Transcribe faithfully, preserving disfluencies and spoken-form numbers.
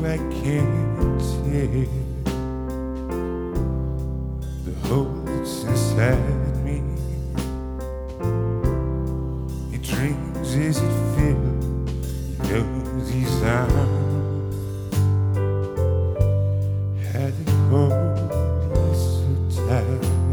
I can't tell the hole that's inside me. It dreams as it fills, he knows he's on.